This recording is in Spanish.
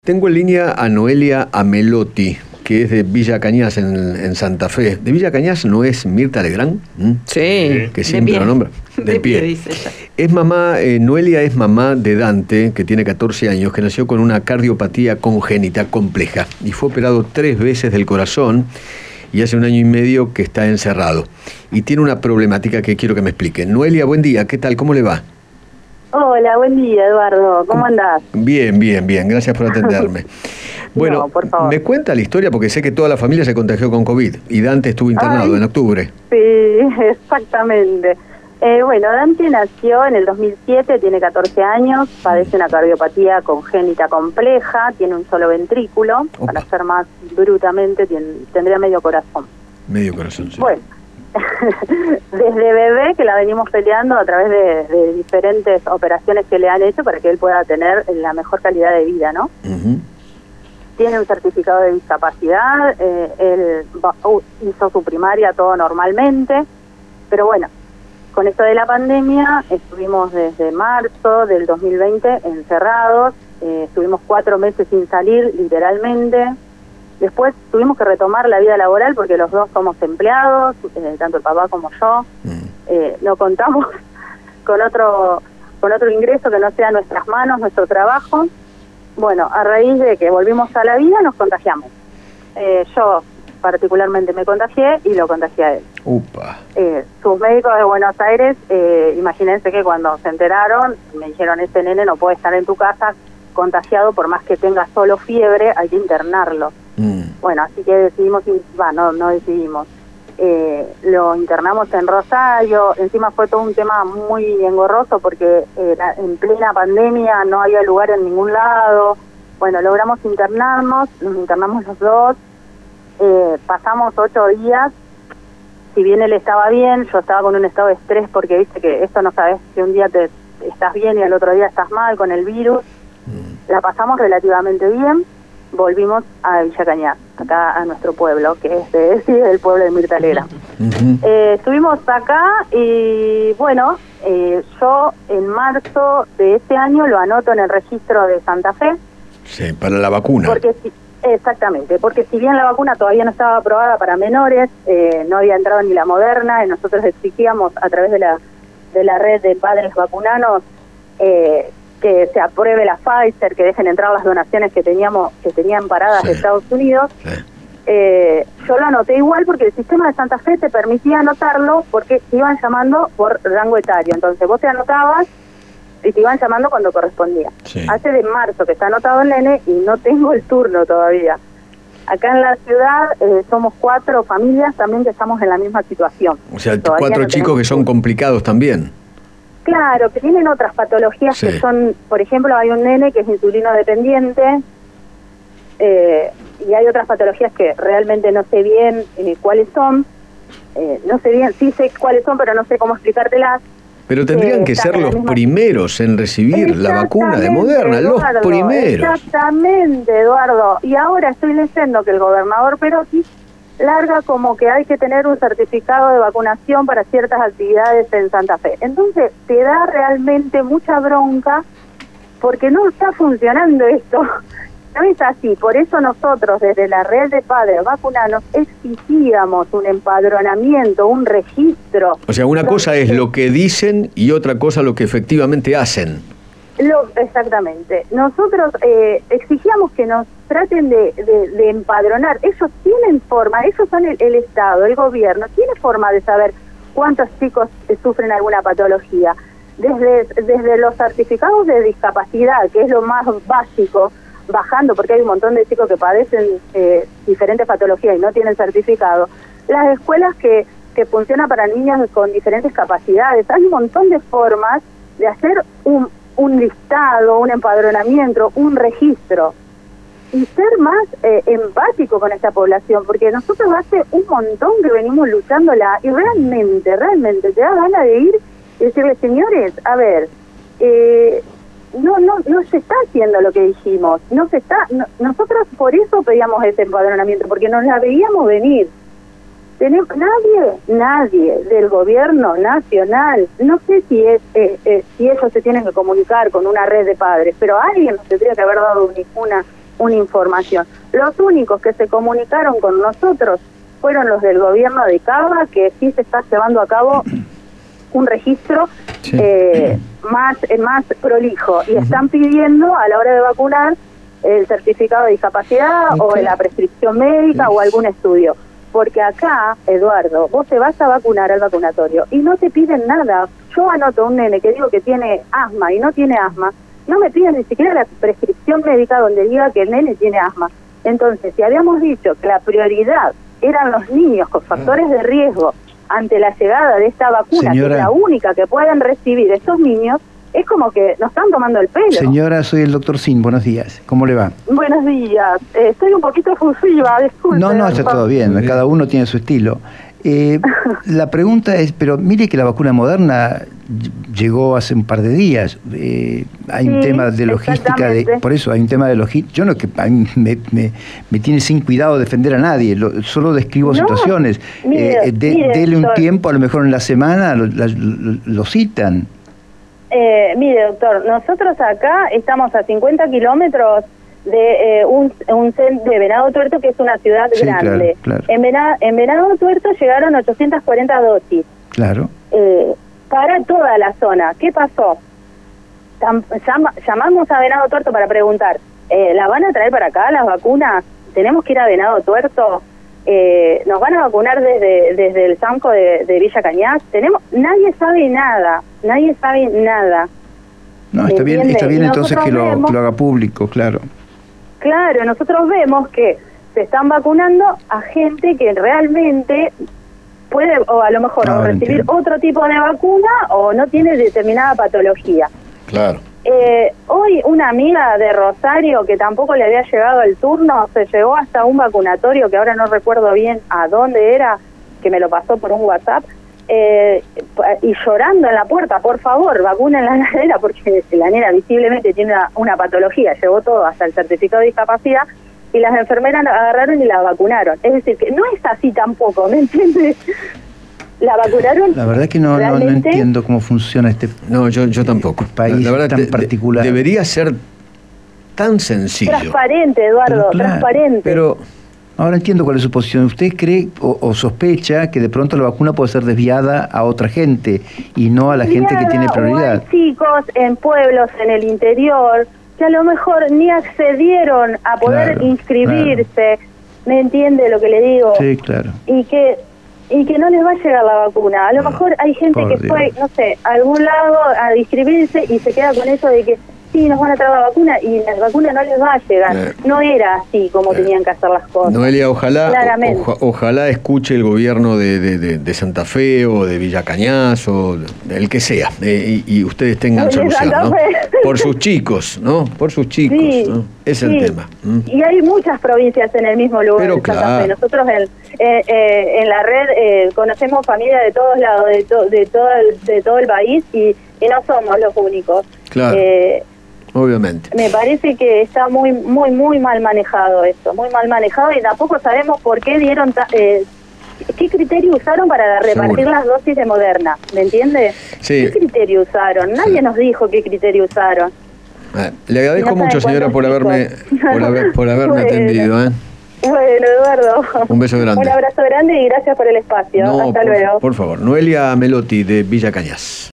Tengo en línea a Noelia Amelotti, que es de Villa Cañas en Santa Fe. ¿De Villa Cañas no es Mirta Legrand? Sí. Que siempre lo nombra. De pie, dice ella. Es mamá, Noelia es mamá de Dante, que tiene 14 años, que nació con una cardiopatía congénita compleja y fue operado 3 veces del corazón y hace 1 año y medio que está encerrado. Y tiene una problemática que quiero que me explique. Noelia, buen día, ¿qué tal? ¿Cómo le va? Hola, buen día, Eduardo. ¿Cómo andás? Bien, bien, bien. Gracias por atenderme. Bueno, no, por favor. Me cuenta la historia porque sé que toda la familia se contagió con COVID y Dante estuvo internado en octubre. Sí, exactamente. Bueno, Dante nació en el 2007, tiene 14 años, padece una cardiopatía congénita compleja, tiene un solo ventrículo, para ser más brutamente, tendría medio corazón. Medio corazón, sí. Bueno. Desde bebé que la venimos peleando a través de diferentes operaciones que le han hecho para que él pueda tener la mejor calidad de vida, ¿no? Tiene un certificado de discapacidad, él hizo su primaria todo normalmente, pero bueno, con esto de la pandemia estuvimos desde marzo del 2020 encerrados, estuvimos 4 meses sin salir literalmente. Después tuvimos que retomar la vida laboral porque los dos somos empleados, tanto el papá como yo. No contamos con otro ingreso que no sea nuestras manos, nuestro trabajo. Bueno, a raíz de que volvimos a la vida nos contagiamos. Yo particularmente me contagié y lo contagié a él. Upa. Sus médicos de Buenos Aires, imagínense que cuando se enteraron, me dijeron, este nene no puede estar en tu casa contagiado, por más que tenga solo fiebre, hay que internarlo. Bueno, así que decidimos, no decidimos, lo internamos en Rosario. Encima fue todo un tema muy engorroso porque en plena pandemia no había lugar en ningún lado. Bueno, logramos internarnos, nos internamos los dos, pasamos 8 días. Si bien él estaba bien, yo estaba con un estado de estrés porque viste que esto no sabes que un día te estás bien y al otro día estás mal con el virus. La pasamos relativamente bien. Volvimos a Villa Cañas, acá a nuestro pueblo, que es el pueblo de Mirta Legrand. Estuvimos acá y bueno, yo en marzo de este año lo anoto en el registro de Santa Fe. Sí, para la vacuna. Exactamente, porque si bien la vacuna todavía no estaba aprobada para menores, no había entrado ni la Moderna, y nosotros exigíamos a través de la red de padres vacunanos que se apruebe la Pfizer, que dejen entrar las donaciones que tenían paradas de Estados Unidos. Yo lo anoté igual porque el sistema de Santa Fe te permitía anotarlo porque te iban llamando por rango etario. Entonces vos te anotabas y te iban llamando cuando correspondía. Hace de marzo que está anotado el nene y no tengo el turno todavía. Acá en la ciudad somos 4 familias también que estamos en la misma situación. O sea, 4 chicos que son complicados también. Claro, que tienen otras patologías que son, por ejemplo, hay un nene que es insulino dependiente y hay otras patologías que realmente no sé bien cuáles son, no sé bien, sí sé cuáles son, pero no sé cómo explicártelas. Pero tendrían que ser los primeros en recibir la vacuna de Moderna, Eduardo, los primeros. Exactamente, Eduardo. Y ahora estoy leyendo que el gobernador Perotti larga como que hay que tener un certificado de vacunación para ciertas actividades en Santa Fe. Entonces te da realmente mucha bronca porque no está funcionando esto. No es así. Por eso nosotros desde la red de padres vacunanos exigíamos un empadronamiento, un registro. O sea, una cosa es lo que dicen y otra cosa lo que efectivamente hacen. Exactamente. Nosotros exigíamos que nos traten de empadronar. Ellos tienen forma, ellos son el Estado, el gobierno, tiene forma de saber cuántos chicos sufren alguna patología. Desde los certificados de discapacidad, que es lo más básico, bajando, porque hay un montón de chicos que padecen diferentes patologías y no tienen certificado. Las escuelas que funcionan para niños con diferentes capacidades. Hay un montón de formas de hacer un listado, un empadronamiento, un registro y ser más empático con esta población, porque nosotros hace un montón que venimos luchándola y realmente te da ganas de ir y decirle, señores, a ver, no se está haciendo lo que dijimos, nosotros por eso pedíamos ese empadronamiento, porque nos la veíamos venir. Nadie del gobierno nacional, no sé si si ellos se tienen que comunicar con una red de padres, pero alguien nos tendría que haber dado una información. Los únicos que se comunicaron con nosotros fueron los del gobierno de Cava, que sí se está llevando a cabo un registro más prolijo, y están pidiendo a la hora de vacunar el certificado de discapacidad o la prescripción médica o algún estudio. Porque acá, Eduardo, vos te vas a vacunar al vacunatorio y no te piden nada. Yo anoto a un nene que digo que tiene asma y no tiene asma, no me piden ni siquiera la prescripción médica donde diga que el nene tiene asma. Entonces, si habíamos dicho que la prioridad eran los niños con factores de riesgo ante la llegada de esta vacuna, Señora, que es la única que pueden recibir estos niños, es como que nos están tomando el pelo. Señora, soy el doctor Sin, buenos días. ¿Cómo le va? Buenos días. Estoy un poquito efusiva, disculpe. No, está todo bien. Cada uno tiene su estilo. La pregunta es, pero mire que la vacuna Moderna llegó hace un par de días. Hay un tema de logística, por eso hay un tema de logística. Yo no, que a mí me tiene sin cuidado defender a nadie, solo describo situaciones. Dele un tiempo, a lo mejor en la semana lo citan. Mire, doctor, nosotros acá estamos a 50 kilómetros de un centro de Venado Tuerto, que es una ciudad grande. Claro. En Venado Tuerto llegaron 840 dosis. Claro. Para toda la zona. ¿Qué pasó? Llamamos a Venado Tuerto para preguntar, ¿la van a traer para acá las vacunas? ¿Tenemos que ir a Venado Tuerto? ¿Nos van a vacunar desde el Samco de Villa Cañas? Nadie sabe nada. No, está bien entonces que lo haga público, claro. Claro, nosotros vemos que se están vacunando a gente que realmente puede, o a lo mejor, recibir otro tipo de vacuna o no tiene determinada patología. Claro. Hoy una amiga de Rosario, que tampoco le había llegado el turno, se llegó hasta un vacunatorio que ahora no recuerdo bien a dónde era, que me lo pasó por un WhatsApp, y llorando en la puerta, por favor, vacunen la nena, porque la nena visiblemente tiene una patología, llevó todo hasta el certificado de discapacidad, y las enfermeras la agarraron y la vacunaron. Es decir, que no es así tampoco, ¿me entiendes? La vacunaron. La verdad que no entiendo cómo funciona este yo tampoco. País la verdad, tan particular. Debería ser tan sencillo. Transparente, Eduardo, transparente. Pero ahora entiendo cuál es su posición. ¿Usted cree o sospecha que de pronto la vacuna puede ser desviada a otra gente y no a la gente que tiene prioridad? Hay chicos en pueblos en el interior que a lo mejor ni accedieron a poder inscribirse. ¿Me entiende lo que le digo? Sí, claro. Y que no les va a llegar la vacuna. A lo mejor hay gente que fue, no sé, a algún lado a inscribirse y se queda con eso de que sí, nos van a traer la vacuna y la vacuna no les va a llegar. No era así como tenían que hacer las cosas. Noelia, ojalá escuche el gobierno de Santa Fe o de Villa Cañas o el que sea, y ustedes tengan solución, ¿no? Por sus chicos, ¿no? Por sus chicos, ¿no? Es el tema. Y hay muchas provincias en el mismo lugar de Santa Fe. Nosotros en la red conocemos familias de todos lados, de todo el país, y no somos los únicos. Claro. Obviamente. Me parece que está muy mal manejado esto, muy mal manejado, y tampoco sabemos por qué dieron, qué criterio usaron para repartir las dosis de Moderna, ¿me entiende? Sí. ¿Qué criterio usaron? Nadie nos dijo qué criterio usaron. Le agradezco mucho, señora, por haberme atendido. Bueno, Eduardo. Un beso grande. Un abrazo grande y gracias por el espacio. Hasta luego. Por favor. Noelia Melotti, de Villa Cañas.